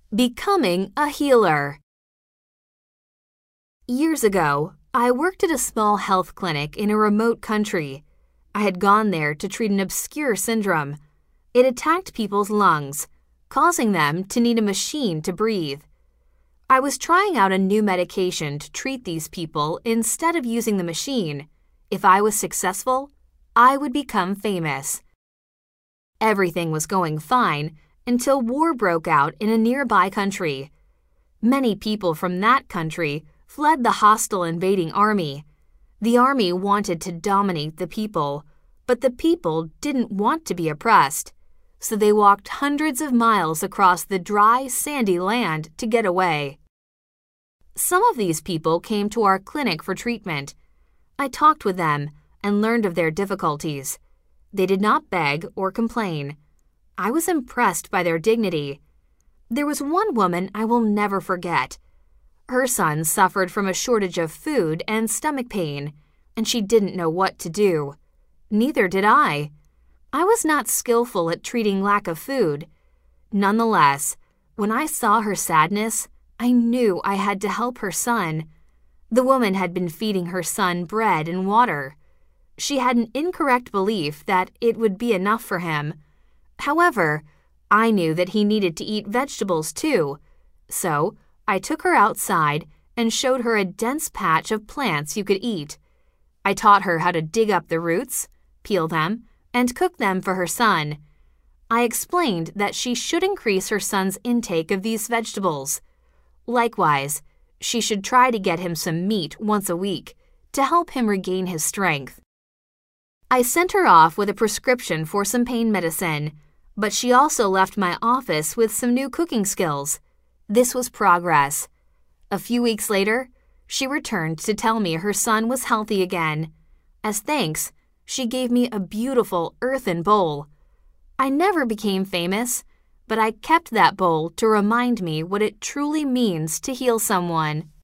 Becoming a healer. Years ago, I worked at a small health clinic in a remote country. I had gone there to treat an obscure syndrome. It attacked people's lungs, causing them to need a machine to breathe. I was trying out a new medication to treat these people instead of using the machine. If I was successful, I would become famous. Everything was going fine until war broke out in a nearby country. Many people from that country fled the hostile invading army. The army wanted to dominate the people, but the people didn't want to be oppressed, so they walked hundreds of miles across the dry, sandy land to get away. Some of these people came to our clinic for treatment. I talked with them and learned of their difficulties. They did not beg or complain. I was impressed by their dignity. There was one woman I will never forget. Her son suffered from a shortage of food and stomach pain, and she didn't know what to do. Neither did I. I was not skillful at treating lack of food. Nonetheless, when I saw her sadness, I knew I had to help her son. The woman had been feeding her son bread and water. She had an incorrect belief that it would be enough for him. However, I knew that he needed to eat vegetables too, so I took her outside and showed her a dense patch of plants you could eat. I taught her how to dig up the roots, peel them, and cook them for her son. I explained that she should increase her son's intake of these vegetables. Likewise, she should try to get him some meat once a week to help him regain his strength. I sent her off with a prescription for some pain medicine, but she also left my office with some new cooking skills. This was progress. A few weeks later, she returned to tell me her son was healthy again. As thanks, she gave me a beautiful earthen bowl. I never became famous, but I kept that bowl to remind me what it truly means to heal someone.